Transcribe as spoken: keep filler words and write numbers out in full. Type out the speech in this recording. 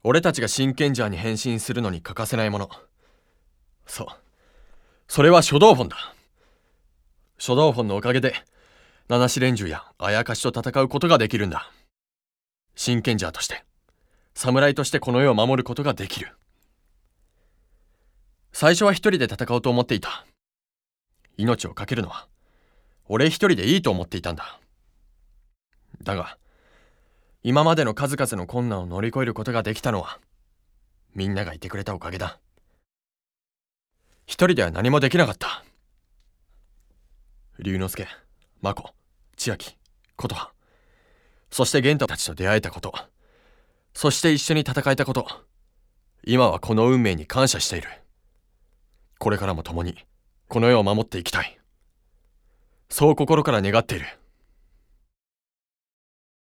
俺たちが真剣ジャーに変身するのに欠かせないもの。そう。それは書道本だ。書道本のおかげで、七種連中やあやかしと戦うことができるんだ。真剣ジャーとして、侍としてこの世を守ることができる。最初は一人で戦おうと思っていた。命を懸けるのは、俺一人でいいと思っていたんだ。だが、今までの数々の困難を乗り越えることができたのは、みんながいてくれたおかげだ。一人では何もできなかった。龍之介、真子、千秋、琴葉、そして玄太たちと出会えたこと、そして一緒に戦えたこと、今はこの運命に感謝している。これからも共にこの世を守っていきたい。そう心から願っている。